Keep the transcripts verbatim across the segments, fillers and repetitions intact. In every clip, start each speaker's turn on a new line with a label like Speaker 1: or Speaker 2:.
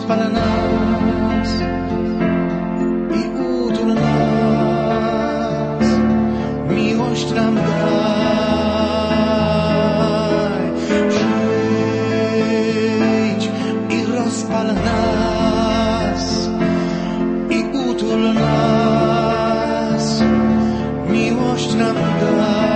Speaker 1: rozpal nas i utul nas, miłość nam daj. Przyjdź i rozpal nas i utul nas, miłość nam daj.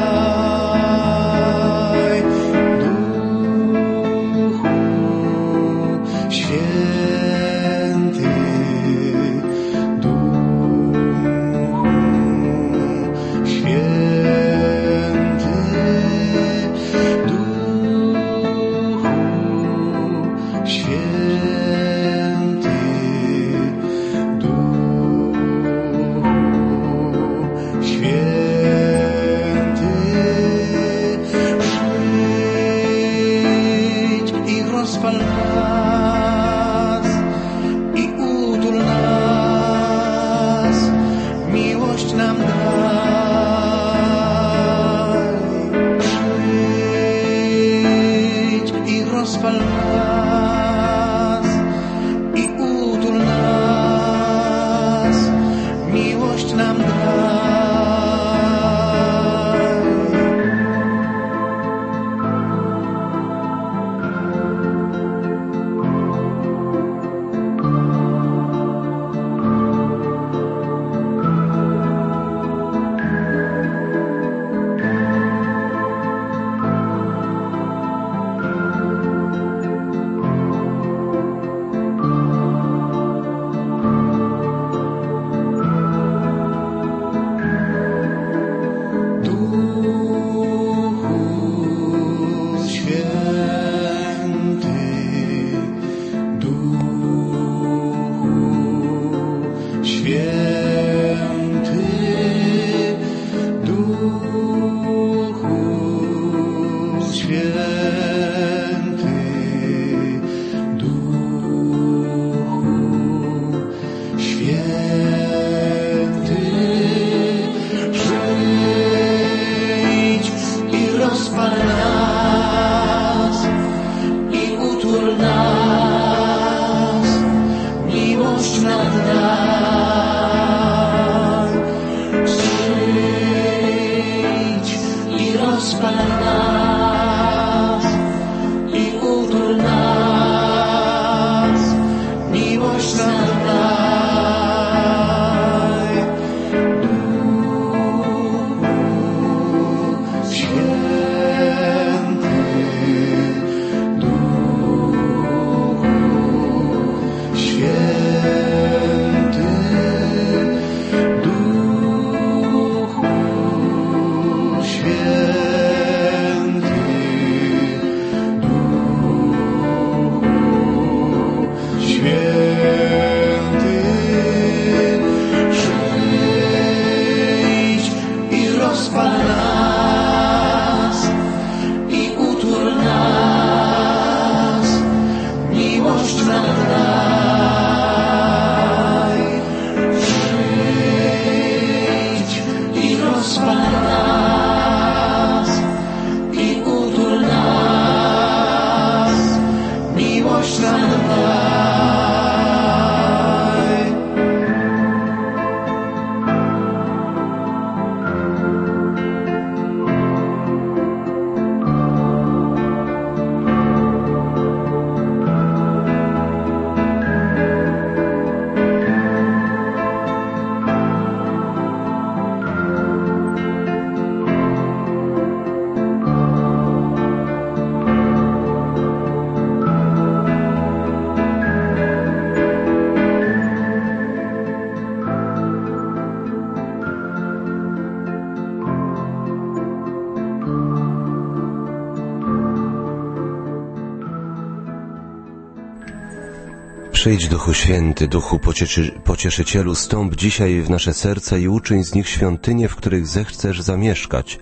Speaker 2: Przyjdź, Duchu Święty, Duchu Pocieszy, Pocieszycielu, stąp dzisiaj w nasze serca i uczyń z nich świątynie, w których zechcesz zamieszkać.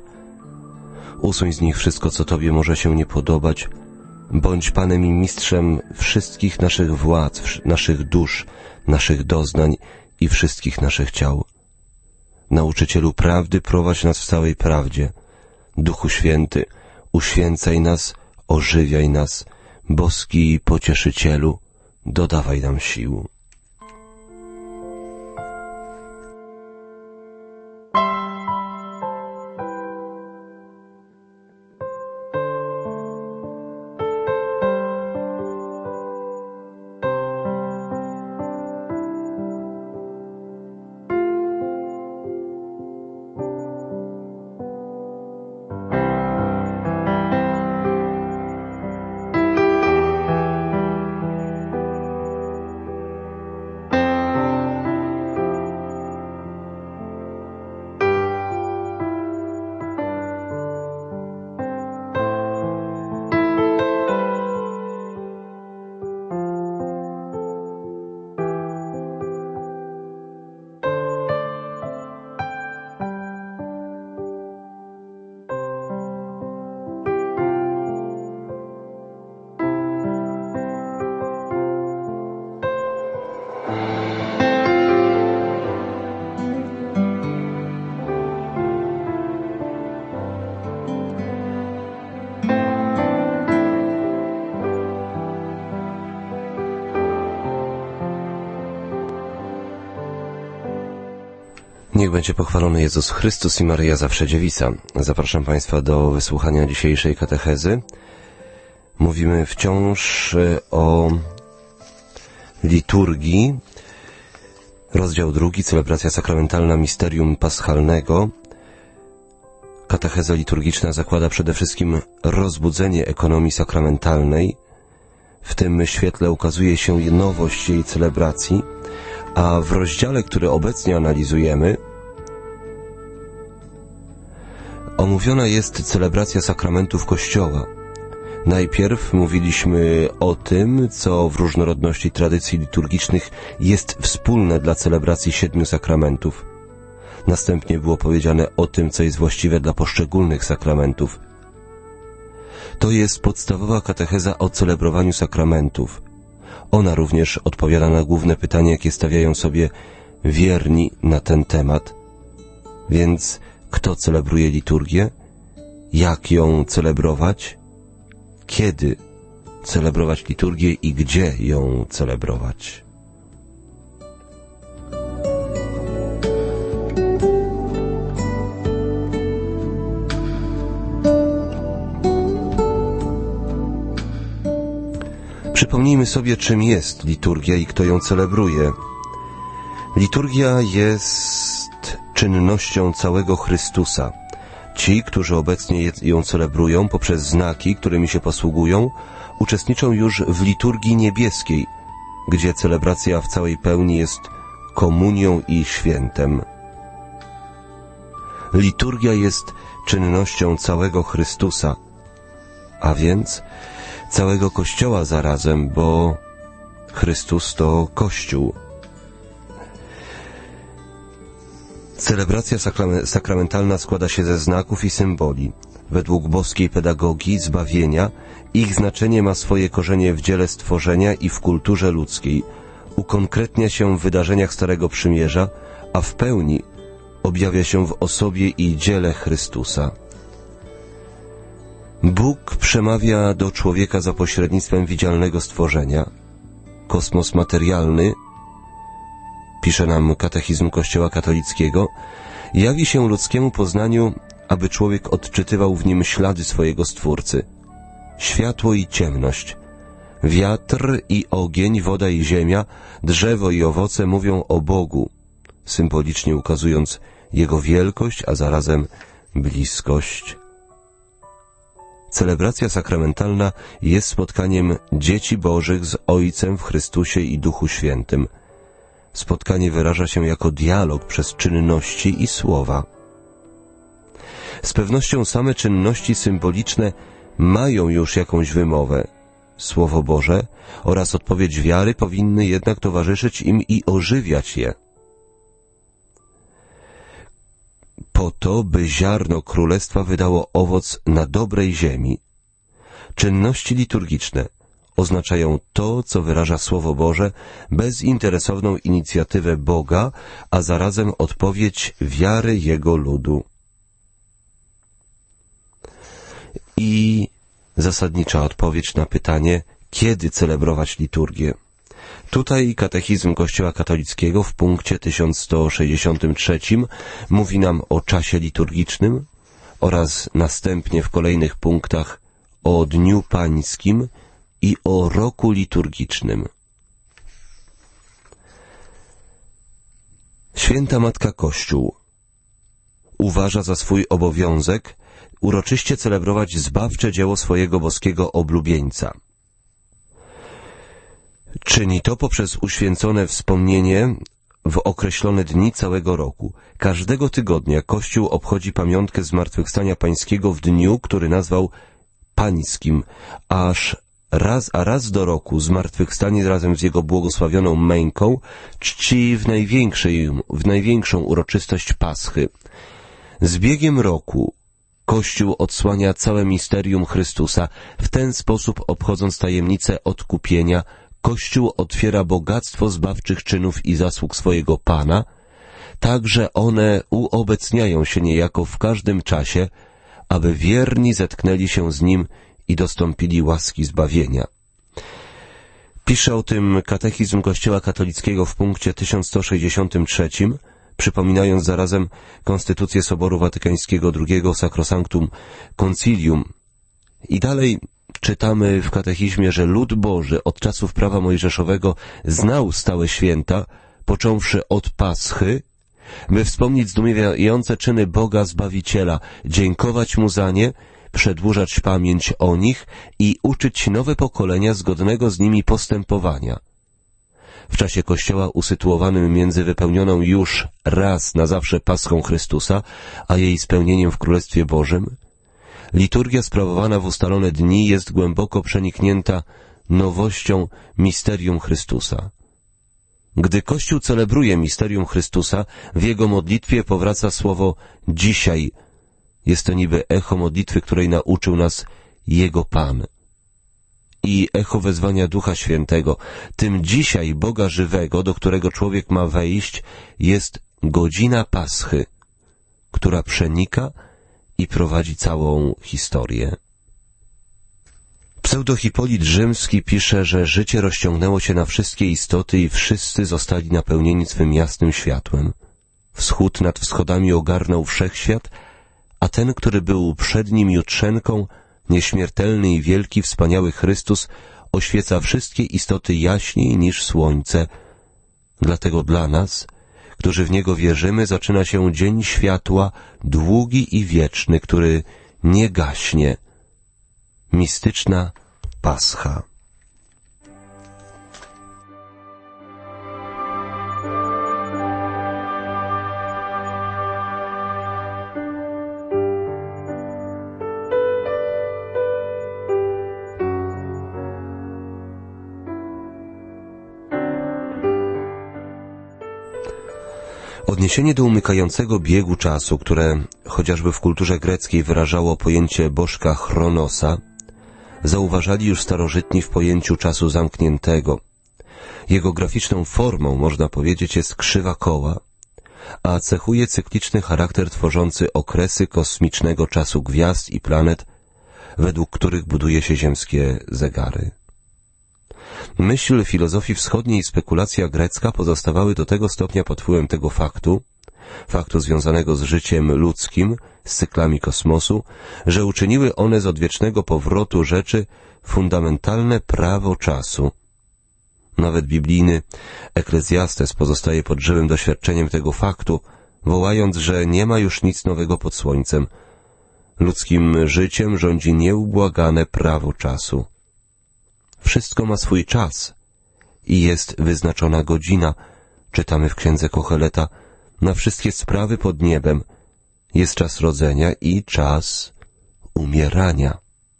Speaker 2: Usuń z nich wszystko, co Tobie może się nie podobać. Bądź Panem i Mistrzem wszystkich naszych władz, naszych dusz, naszych doznań i wszystkich naszych ciał. Nauczycielu prawdy, prowadź nas w całej prawdzie. Duchu Święty, uświęcaj nas, ożywiaj nas, boski Pocieszycielu, dodawaj nam sił. Niech będzie pochwalony Jezus Chrystus i Maryja Zawsze Dziewica. Zapraszam Państwa do wysłuchania dzisiejszej katechezy. Mówimy wciąż o liturgii. Rozdział drugi, celebracja sakramentalna Misterium Paschalnego. Katecheza liturgiczna zakłada przede wszystkim rozbudzenie ekonomii sakramentalnej. W tym świetle ukazuje się nowość jej celebracji, a w rozdziale, który obecnie analizujemy, omówiona jest celebracja sakramentów Kościoła. Najpierw mówiliśmy o tym, co w różnorodności tradycji liturgicznych jest wspólne dla celebracji siedmiu sakramentów. Następnie było powiedziane o tym, co jest właściwe dla poszczególnych sakramentów. To jest podstawowa katecheza o celebrowaniu sakramentów. Ona również odpowiada na główne pytanie, jakie stawiają sobie wierni na ten temat. Więc kto celebruje liturgię? Jak ją celebrować? Kiedy celebrować liturgię i gdzie ją celebrować? Przypomnijmy sobie, czym jest liturgia i kto ją celebruje. Liturgia jest czynnością całego Chrystusa. Ci, którzy obecnie ją celebrują poprzez znaki, którymi się posługują, uczestniczą już w liturgii niebieskiej, gdzie celebracja w całej pełni jest komunią i świętem. Liturgia jest czynnością całego Chrystusa, a więc całego Kościoła zarazem, bo Chrystus to Kościół. Celebracja sakramentalna składa się ze znaków i symboli. Według boskiej pedagogii zbawienia ich znaczenie ma swoje korzenie w dziele stworzenia i w kulturze ludzkiej. Ukonkretnia się w wydarzeniach Starego Przymierza, a w pełni objawia się w osobie i dziele Chrystusa. Bóg przemawia do człowieka za pośrednictwem widzialnego stworzenia. Kosmos materialny, pisze nam Katechizm Kościoła katolickiego, jawi się ludzkiemu poznaniu, aby człowiek odczytywał w nim ślady swojego Stwórcy. Światło i ciemność, wiatr i ogień, woda i ziemia, drzewo i owoce mówią o Bogu, symbolicznie ukazując Jego wielkość, a zarazem bliskość. Celebracja sakramentalna jest spotkaniem dzieci Bożych z Ojcem w Chrystusie i Duchu Świętym. Spotkanie wyraża się jako dialog przez czynności i słowa. Z pewnością same czynności symboliczne mają już jakąś wymowę. Słowo Boże oraz odpowiedź wiary powinny jednak towarzyszyć im i ożywiać je. Po to, by ziarno Królestwa wydało owoc na dobrej ziemi. Czynności liturgiczne oznaczają to, co wyraża Słowo Boże, bezinteresowną inicjatywę Boga, a zarazem odpowiedź wiary Jego ludu. I zasadnicza odpowiedź na pytanie, kiedy celebrować liturgię. Tutaj katechizm Kościoła katolickiego w punkcie tysiąc sto sześćdziesiątym trzecim mówi nam o czasie liturgicznym oraz następnie w kolejnych punktach o Dniu Pańskim i o roku liturgicznym. Święta Matka Kościół uważa za swój obowiązek uroczyście celebrować zbawcze dzieło swojego boskiego oblubieńca. Czyni to poprzez uświęcone wspomnienie w określone dni całego roku. Każdego tygodnia Kościół obchodzi pamiątkę Zmartwychwstania Pańskiego w dniu, który nazwał Pańskim, aż raz a raz do roku Zmartwychwstanie razem z Jego błogosławioną męką czci w, największej, w największą uroczystość Paschy. Z biegiem roku Kościół odsłania całe misterium Chrystusa. W ten sposób, obchodząc tajemnicę odkupienia, Kościół otwiera bogactwo zbawczych czynów i zasług swojego Pana, tak że one uobecniają się niejako w każdym czasie, aby wierni zetknęli się z Nim i dostąpili łaski zbawienia. Pisze o tym katechizm Kościoła katolickiego w punkcie tysiąc sto sześćdziesiątym trzecim, przypominając zarazem Konstytucję Soboru Watykańskiego drugiego Sacrosanctum Concilium. I dalej czytamy w katechizmie, że lud Boży od czasów prawa mojżeszowego znał stałe święta, począwszy od Paschy, by wspomnieć zdumiewające czyny Boga Zbawiciela, dziękować Mu za nie, przedłużać pamięć o nich i uczyć nowe pokolenia zgodnego z nimi postępowania. W czasie Kościoła usytuowanym między wypełnioną już raz na zawsze Paschą Chrystusa, a jej spełnieniem w Królestwie Bożym, liturgia sprawowana w ustalone dni jest głęboko przeniknięta nowością misterium Chrystusa. Gdy Kościół celebruje misterium Chrystusa, w jego modlitwie powraca słowo dzisiaj. Jest to niby echo modlitwy, której nauczył nas Jego Pan. I echo wezwania Ducha Świętego. Tym dzisiaj Boga żywego, do którego człowiek ma wejść, jest godzina Paschy, która przenika i prowadzi całą historię. Pseudohipolit Rzymski pisze, że życie rozciągnęło się na wszystkie istoty i wszyscy zostali napełnieni swym jasnym światłem. Wschód nad wschodami ogarnął wszechświat, a ten, który był przed nim jutrzenką, nieśmiertelny i wielki, wspaniały Chrystus, oświeca wszystkie istoty jaśniej niż słońce. Dlatego dla nas, którzy w Niego wierzymy, zaczyna się dzień światła, długi i wieczny, który nie gaśnie. Mistyczna Pascha. Odniesienie do umykającego biegu czasu, które chociażby w kulturze greckiej wyrażało pojęcie bożka Chronosa, zauważali już starożytni w pojęciu czasu zamkniętego. Jego graficzną formą, można powiedzieć, jest krzywa koła, a cechuje cykliczny charakter tworzący okresy kosmicznego czasu gwiazd i planet, według których buduje się ziemskie zegary. Myśl filozofii wschodniej i spekulacja grecka pozostawały do tego stopnia pod wpływem tego faktu, faktu związanego z życiem ludzkim, z cyklami kosmosu, że uczyniły one z odwiecznego powrotu rzeczy fundamentalne prawo czasu. Nawet biblijny Eklezjastes pozostaje pod żywym doświadczeniem tego faktu, wołając, że nie ma już nic nowego pod słońcem. Ludzkim życiem rządzi nieubłagane prawo czasu. Wszystko ma swój czas i jest wyznaczona godzina, czytamy w księdze Kocheleta, na wszystkie sprawy pod niebem. Jest czas rodzenia i czas umierania.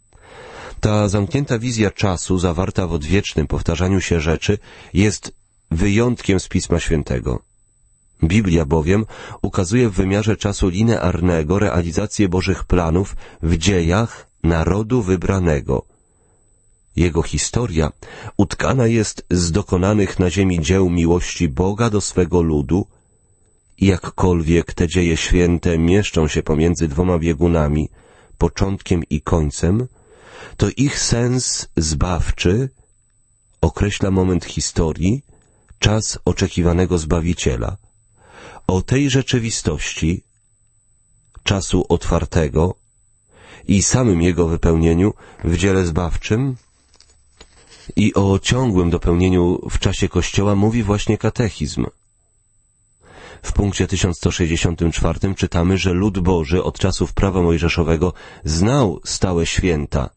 Speaker 2: Ta zamknięta wizja czasu, zawarta w odwiecznym powtarzaniu się rzeczy, jest wyjątkiem z Pisma Świętego. Biblia bowiem ukazuje w wymiarze czasu linearnego realizację Bożych planów w dziejach narodu wybranego. Jego historia utkana jest z dokonanych na ziemi dzieł miłości Boga do swego ludu i jakkolwiek te dzieje święte mieszczą się pomiędzy dwoma biegunami, początkiem i końcem, to ich sens zbawczy określa moment historii, czas oczekiwanego Zbawiciela. O tej rzeczywistości, czasu otwartego i samym jego wypełnieniu w dziele zbawczym i o ciągłym dopełnieniu w czasie Kościoła mówi właśnie katechizm. W punkcie tysiąc sto sześćdziesiątym czwartym czytamy, że lud Boży od czasów prawa mojżeszowego znał stałe święta,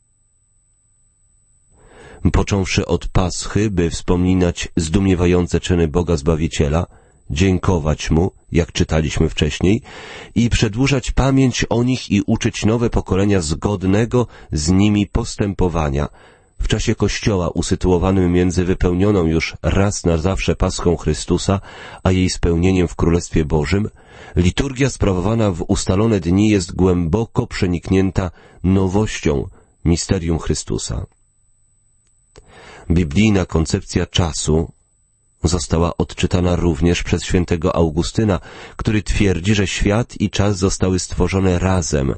Speaker 2: począwszy od Paschy, by wspominać zdumiewające czyny Boga Zbawiciela, dziękować Mu, jak czytaliśmy wcześniej, i przedłużać pamięć o nich i uczyć nowe pokolenia zgodnego z nimi postępowania. W czasie Kościoła usytuowanym między wypełnioną już raz na zawsze Paschą Chrystusa, a jej spełnieniem w Królestwie Bożym, liturgia sprawowana w ustalone dni jest głęboko przeniknięta nowością misterium Chrystusa. Biblijna koncepcja czasu została odczytana również przez świętego Augustyna, który twierdzi, że świat i czas zostały stworzone razem.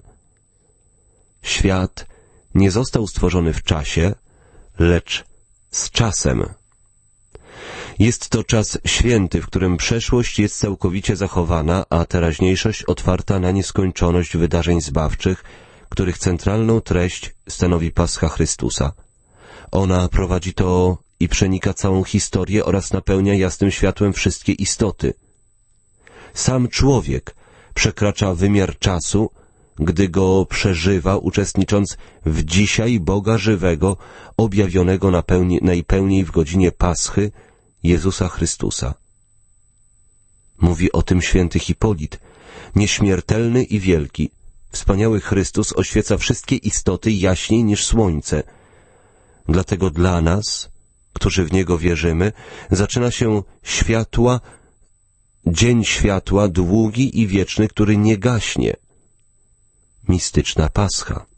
Speaker 2: Świat nie został stworzony w czasie, lecz z czasem. Jest to czas święty, w którym przeszłość jest całkowicie zachowana, a teraźniejszość otwarta na nieskończoność wydarzeń zbawczych, których centralną treść stanowi Pascha Chrystusa. Ona prowadzi to i przenika całą historię oraz napełnia jasnym światłem wszystkie istoty. Sam człowiek przekracza wymiar czasu, gdy go przeżywa, uczestnicząc w dzisiaj Boga żywego, objawionego napełni, najpełniej w godzinie Paschy Jezusa Chrystusa. Mówi o tym święty Hipolit. Nieśmiertelny i wielki, wspaniały Chrystus oświeca wszystkie istoty jaśniej niż słońce. Dlatego dla nas, którzy w Niego wierzymy, zaczyna się światła, dzień światła, długi i wieczny, który nie gaśnie. Mistyczna Pascha.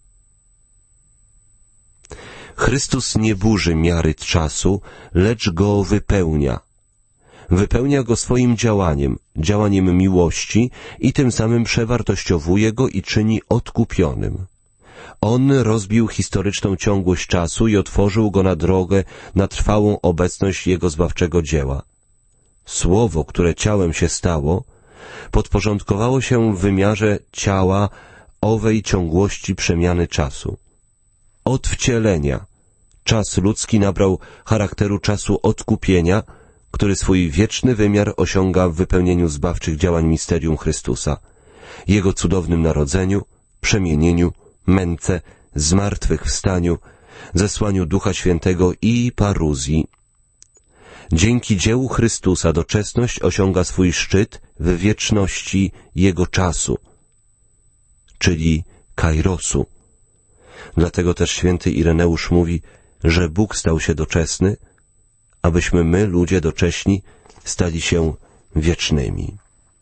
Speaker 2: Chrystus nie burzy miary czasu, lecz go wypełnia. Wypełnia go swoim działaniem, działaniem miłości i tym samym przewartościowuje go i czyni odkupionym. On rozbił historyczną ciągłość czasu i otworzył go na drogę, na trwałą obecność Jego zbawczego dzieła. Słowo, które ciałem się stało, podporządkowało się w wymiarze ciała owej ciągłości przemiany czasu. Od wcielenia czas ludzki nabrał charakteru czasu odkupienia, który swój wieczny wymiar osiąga w wypełnieniu zbawczych działań misterium Chrystusa, Jego cudownym narodzeniu, przemienieniu, męce, zmartwychwstaniu, zesłaniu Ducha Świętego i paruzji. Dzięki dziełu Chrystusa doczesność osiąga swój szczyt w wieczności Jego czasu, czyli kairosu. Dlatego też święty Ireneusz mówi, że Bóg stał się doczesny, abyśmy my, ludzie docześni, stali się wiecznymi.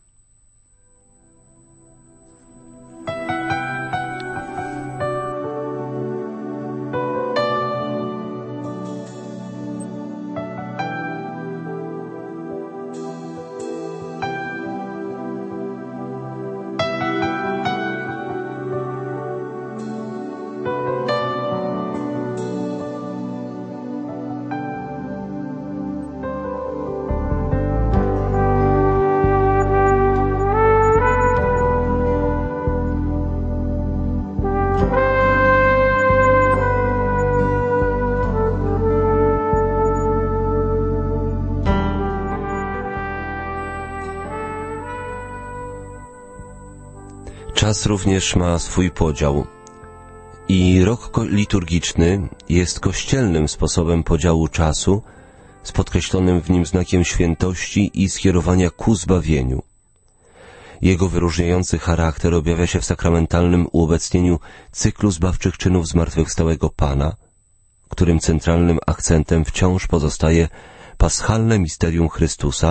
Speaker 2: Czas również ma swój podział i rok liturgiczny jest kościelnym sposobem podziału czasu z podkreślonym w nim znakiem świętości i skierowania ku zbawieniu. Jego wyróżniający charakter objawia się w sakramentalnym uobecnieniu cyklu zbawczych czynów zmartwychwstałego Pana, którym centralnym akcentem wciąż pozostaje paschalne misterium Chrystusa.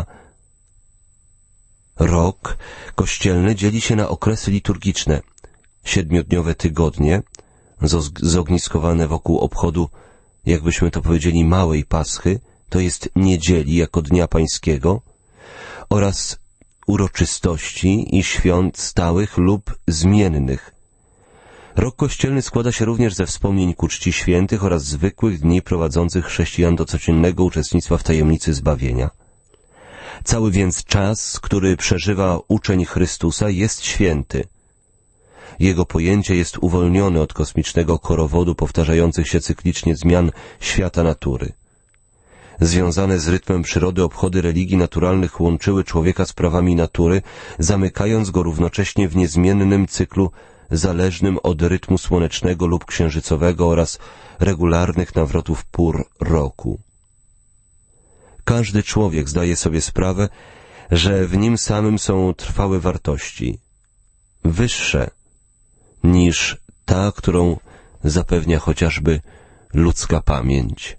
Speaker 2: Rok kościelny dzieli się na okresy liturgiczne, siedmiodniowe tygodnie, zogniskowane wokół obchodu, jakbyśmy to powiedzieli, małej Paschy, to jest niedzieli jako Dnia Pańskiego, oraz uroczystości i świąt stałych lub zmiennych. Rok kościelny składa się również ze wspomnień ku czci świętych oraz zwykłych dni prowadzących chrześcijan do codziennego uczestnictwa w tajemnicy zbawienia. Cały więc czas, który przeżywa uczeń Chrystusa, jest święty. Jego pojęcie jest uwolnione od kosmicznego korowodu powtarzających się cyklicznie zmian świata natury. Związane z rytmem przyrody obchody religii naturalnych łączyły człowieka z prawami natury, zamykając go równocześnie w niezmiennym cyklu zależnym od rytmu słonecznego lub księżycowego oraz regularnych nawrotów pór roku. Każdy człowiek zdaje sobie sprawę, że w nim samym są trwałe wartości, wyższe niż ta, którą zapewnia chociażby ludzka pamięć.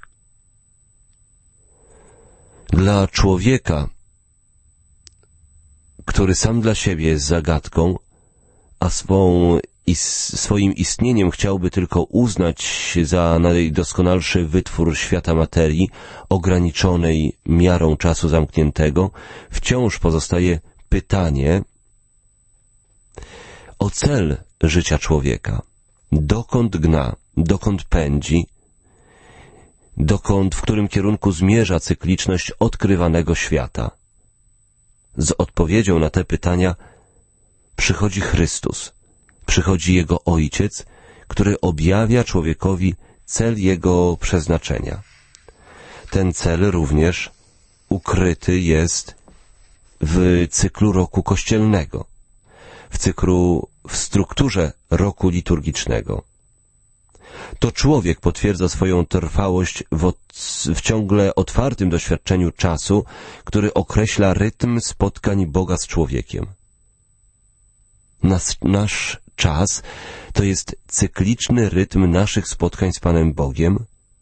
Speaker 2: Dla człowieka, który sam dla siebie jest zagadką, a swą, is, swoim istnieniem chciałby tylko uznać za najdoskonalszy wytwór świata materii, ograniczonej miarą czasu zamkniętego, wciąż pozostaje pytanie o cel życia człowieka. Dokąd gna, dokąd pędzi, dokąd, w którym kierunku zmierza cykliczność odkrywanego świata. Z odpowiedzią na te pytania przychodzi Chrystus, przychodzi Jego Ojciec, który objawia człowiekowi cel Jego przeznaczenia. Ten cel również ukryty jest w cyklu roku kościelnego, w cyklu, w strukturze roku liturgicznego. To człowiek potwierdza swoją trwałość w, od, w ciągle otwartym doświadczeniu czasu, który określa rytm spotkań Boga z człowiekiem. Nas, nasz czas to jest cykliczny rytm naszych spotkań z Panem Bogiem,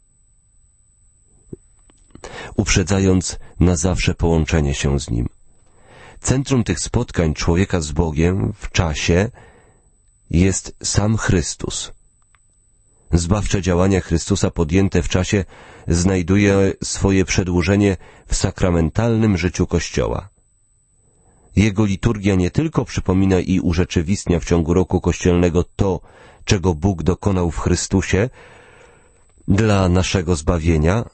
Speaker 2: uprzedzając na zawsze połączenie się z Nim. Centrum tych spotkań człowieka z Bogiem w czasie jest sam Chrystus. Zbawcze działania Chrystusa podjęte w czasie znajduje swoje przedłużenie w sakramentalnym życiu Kościoła. Jego liturgia nie tylko przypomina i urzeczywistnia w ciągu roku kościelnego to, czego Bóg dokonał w Chrystusie dla naszego zbawienia.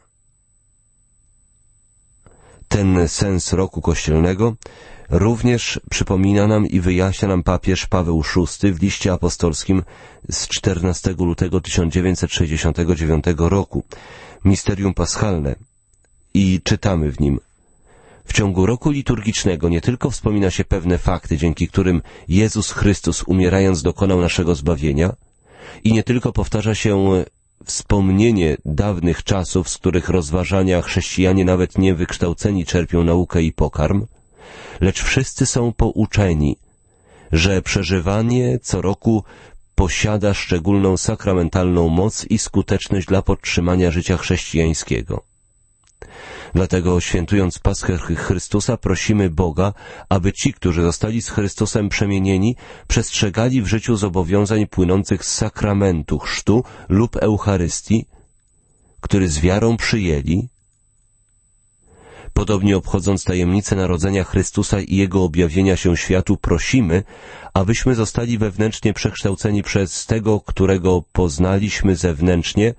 Speaker 2: Ten sens roku kościelnego również przypomina nam i wyjaśnia nam papież Paweł szósty w liście apostolskim z czternastego lutego tysiąc dziewięćset sześćdziesiątego dziewiątego roku, Misterium Paschalne, i czytamy w nim: w ciągu roku liturgicznego nie tylko wspomina się pewne fakty, dzięki którym Jezus Chrystus umierając dokonał naszego zbawienia, i nie tylko powtarza się wspomnienie dawnych czasów, z których rozważania chrześcijanie nawet niewykształceni czerpią naukę i pokarm, lecz wszyscy są pouczeni, że przeżywanie co roku posiada szczególną sakramentalną moc i skuteczność dla podtrzymania życia chrześcijańskiego. Dlatego, świętując Paschę Chrystusa, prosimy Boga, aby ci, którzy zostali z Chrystusem przemienieni, przestrzegali w życiu zobowiązań płynących z sakramentu chrztu lub Eucharystii, który z wiarą przyjęli. Podobnie obchodząc tajemnicę narodzenia Chrystusa i Jego objawienia się światu, prosimy, abyśmy zostali wewnętrznie przekształceni przez tego, którego poznaliśmy zewnętrznie,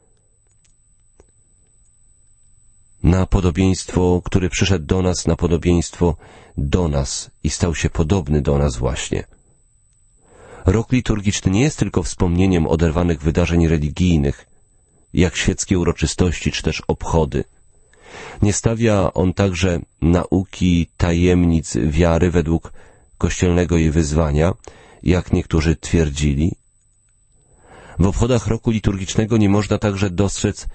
Speaker 2: na podobieństwo, który przyszedł do nas, na podobieństwo do nas i stał się podobny do nas właśnie. Rok liturgiczny nie jest tylko wspomnieniem oderwanych wydarzeń religijnych, jak świeckie uroczystości czy też obchody. Nie stawia on także nauki tajemnic wiary według kościelnego jej wyzwania, jak niektórzy twierdzili. W obchodach roku liturgicznego nie można także dostrzec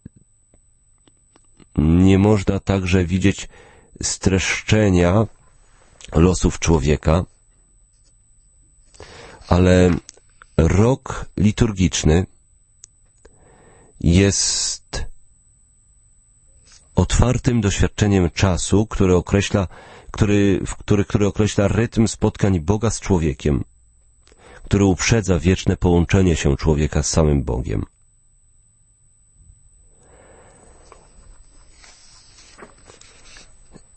Speaker 2: Nie można także widzieć streszczenia losów człowieka, ale rok liturgiczny jest otwartym doświadczeniem czasu, który określa, który, który, który określa rytm spotkań Boga z człowiekiem, który uprzedza wieczne połączenie się człowieka z samym Bogiem.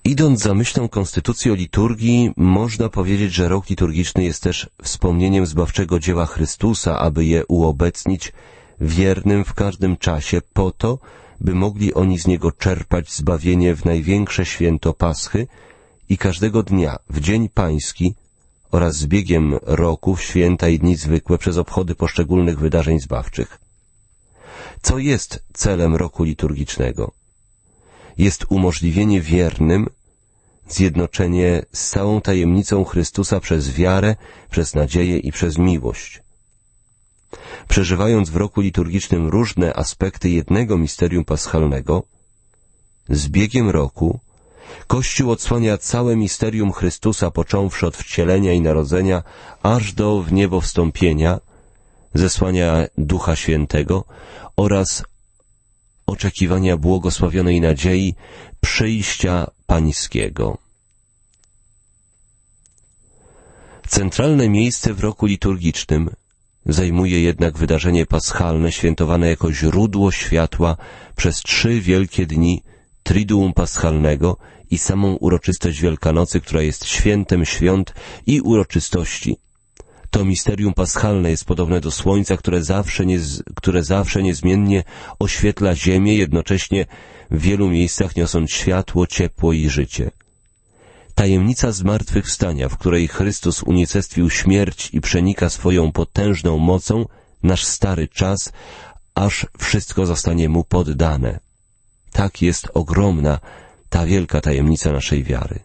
Speaker 2: Idąc za myślą Konstytucji o liturgii, można powiedzieć, że rok liturgiczny jest też wspomnieniem zbawczego dzieła Chrystusa, aby je uobecnić wiernym w każdym czasie po to, by mogli oni z niego czerpać zbawienie w największe święto Paschy i każdego dnia w Dzień Pański oraz z biegiem roku w święta i dni zwykłe przez obchody poszczególnych wydarzeń zbawczych. Co jest celem roku liturgicznego? Jest umożliwienie wiernym zjednoczenie z całą tajemnicą Chrystusa przez wiarę, przez nadzieję i przez miłość. Przeżywając w roku liturgicznym różne aspekty jednego misterium paschalnego, z biegiem roku Kościół odsłania całe misterium Chrystusa, począwszy od wcielenia i narodzenia, aż do wniebowstąpienia, zesłania Ducha Świętego oraz oczekiwania błogosławionej nadziei przyjścia Pańskiego. Centralne miejsce w roku liturgicznym zajmuje jednak wydarzenie paschalne świętowane jako źródło światła przez trzy wielkie dni Triduum Paschalnego i samą uroczystość Wielkanocy, która jest świętem świąt i uroczystości. To misterium paschalne jest podobne do słońca, które zawsze, nie, które zawsze niezmiennie oświetla ziemię, jednocześnie w wielu miejscach niosąc światło, ciepło i życie. Tajemnica zmartwychwstania, w której Chrystus unicestwił śmierć i przenika swoją potężną mocą nasz stary czas, aż wszystko zostanie Mu poddane. Tak jest ogromna ta wielka tajemnica naszej wiary.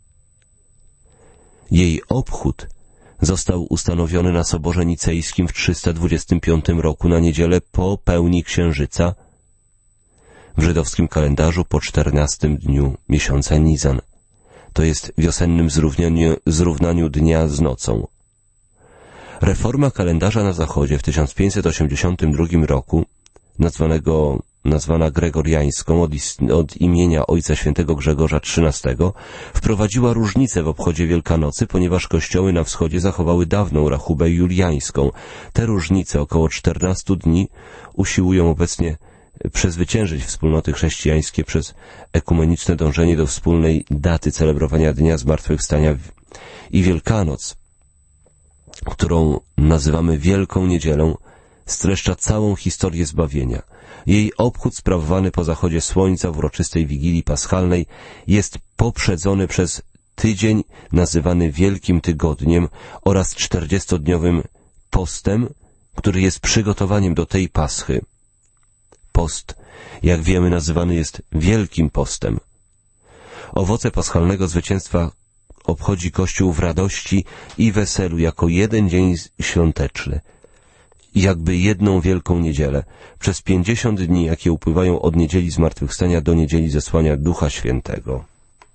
Speaker 2: Jej obchód został ustanowiony na Soborze Nicejskim w trzysta dwudziestym piątym roku na niedzielę po pełni księżyca, w żydowskim kalendarzu po czternastym dniu miesiąca Nizan. To jest wiosennym zrównaniu, zrównaniu dnia z nocą. Reforma kalendarza na Zachodzie w tysiąc pięćset osiemdziesiątym drugim roku, nazwanego, nazwana gregoriańską od, od imienia Ojca Świętego Grzegorza trzynastego, wprowadziła różnicę w obchodzie Wielkanocy, ponieważ kościoły na wschodzie zachowały dawną rachubę juliańską. Te różnice, około czternastu dni, usiłują obecnie przezwyciężyć wspólnoty chrześcijańskie przez ekumeniczne dążenie do wspólnej daty celebrowania Dnia Zmartwychwstania i Wielkanoc, którą nazywamy Wielką Niedzielą, streszcza całą historię zbawienia. Jej obchód sprawowany po zachodzie słońca w uroczystej Wigilii Paschalnej jest poprzedzony przez tydzień nazywany Wielkim Tygodniem oraz czterdziestodniowym postem, który jest przygotowaniem do tej Paschy. Post, jak wiemy, nazywany jest Wielkim Postem. Owoce paschalnego zwycięstwa obchodzi Kościół w radości i weselu jako jeden dzień świąteczny, jakby jedną wielką niedzielę, przez pięćdziesiąt dni, jakie upływają od niedzieli zmartwychwstania do niedzieli zesłania Ducha Świętego.